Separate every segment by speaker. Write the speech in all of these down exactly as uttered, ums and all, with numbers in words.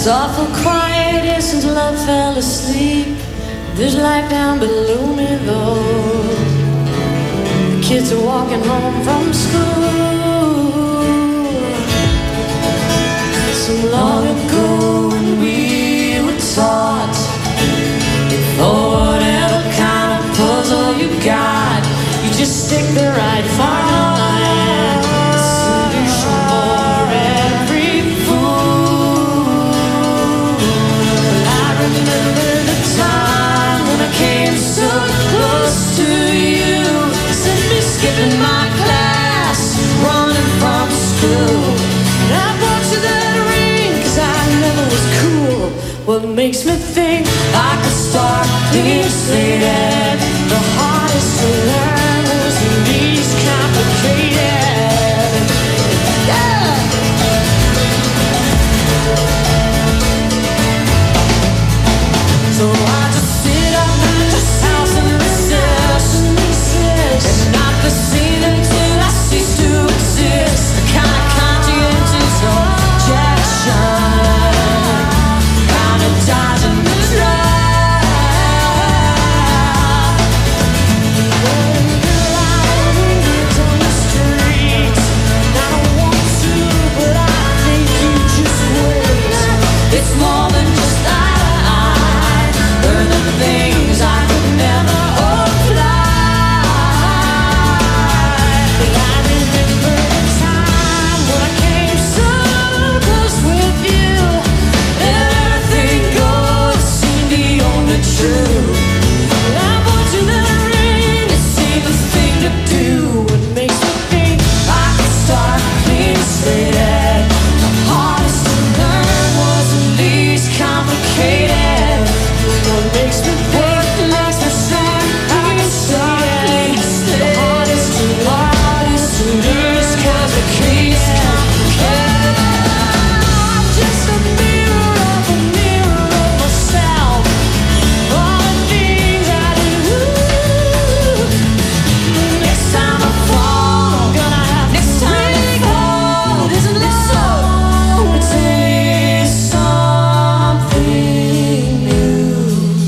Speaker 1: It's awful quiet since love fell asleep. There's life down below me though. The kids are walking home from school. So long ago when we were taught, for whatever kind of puzzle you got, you just stick the right formula in. Solution for every fool. Well, I remember the time when I came so close to you. Sent me skipping my class, running from school. And I bought you that ring, cause I never was cool. What makes me think I could start clean slated? The hardest to learn was the least complicated. Yeah! So I just sit up at your house and resist, and not be seen until I cease to exist. The kind of conscientious objection, kind of dies in the dry. It's more than just I learn the things I could never apply. But I remember the time when I came so close with you. Everything goes seemed the only true. But I bought you that ring, it seemed the thing to do. What makes me think I could start clean slated? The hardest to learn was the least complicated. What makes me think, makes me think I can start clean slated? The hardest to hardest to least complicated. I'm just a mirror of a mirror of myself. All the things I do. Next time I fall, I'm gonna have next time I fall. Isn't it so? It's a something new.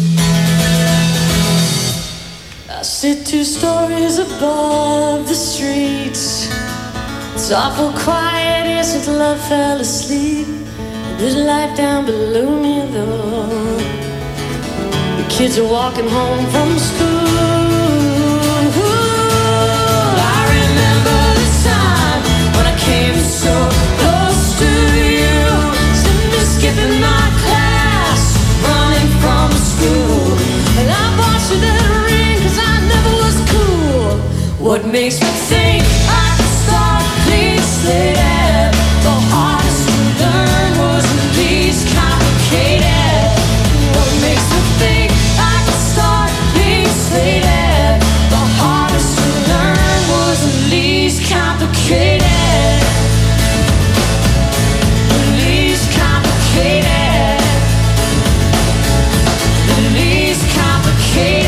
Speaker 1: I sit two stories above the streets. It's awful quiet here since love fell asleep. There's life down below me though. The kids are walking home from school. I remember the time when I came so close to you. Sent me skipping my class, running from school. And I bought you that ring, cause I never was cool. What makes me think I could start clean slated? The hardest to learn was the least complicated. What makes me think I could start clean slated? The hardest to learn was the least complicated. The least complicated. The least complicated.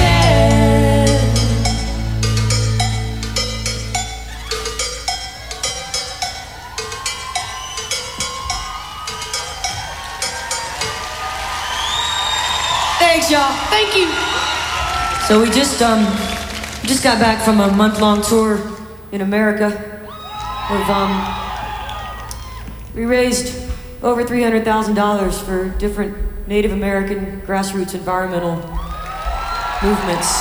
Speaker 1: Thanks, y'all. Thank you. So we just um we just got back from a month-long tour in America. Of um we raised over three hundred thousand dollars for different Native American grassroots environmental movements.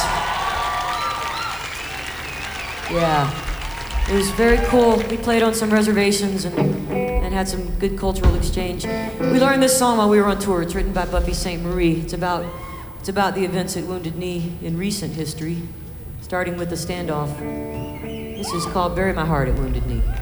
Speaker 1: Yeah, it was very cool. We played on some reservations and and had some good cultural exchange. We learned this song while we were on tour. It's written by Buffy Sainte Marie. It's about it's about the events at Wounded Knee in recent history, starting with the standoff. This is called Bury My Heart at Wounded Knee.